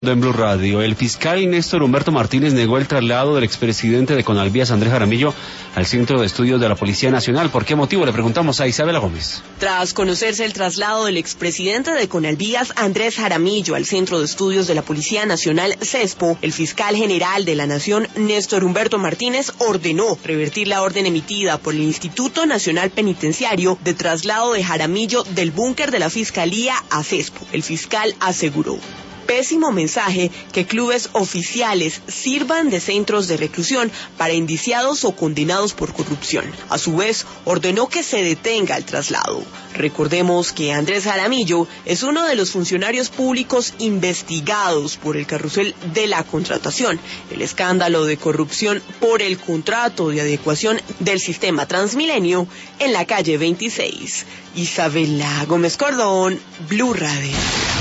En Blue Radio, el fiscal Néstor Humberto Martínez negó el traslado del expresidente de Conalvías, Andrés Jaramillo, al Centro de Estudios de la Policía Nacional. ¿Por qué motivo? Le preguntamos a Isabela Gómez. Tras conocerse el traslado del expresidente de Conalvías, Andrés Jaramillo, al Centro de Estudios de la Policía Nacional, CESPO, el fiscal general de la Nación, Néstor Humberto Martínez, ordenó revertir la orden emitida por el Instituto Nacional Penitenciario de traslado de Jaramillo del búnker de la Fiscalía a CESPO. El fiscal aseguró: pésimo mensaje que clubes oficiales sirvan de centros de reclusión para indiciados o condenados por corrupción. A su vez, ordenó que se detenga el traslado. Recordemos que Andrés Jaramillo es uno de los funcionarios públicos investigados por el carrusel de la contratación, el escándalo de corrupción por el contrato de adecuación del sistema Transmilenio en la calle 26. Isabela Gómez Cordón, Blue Radio.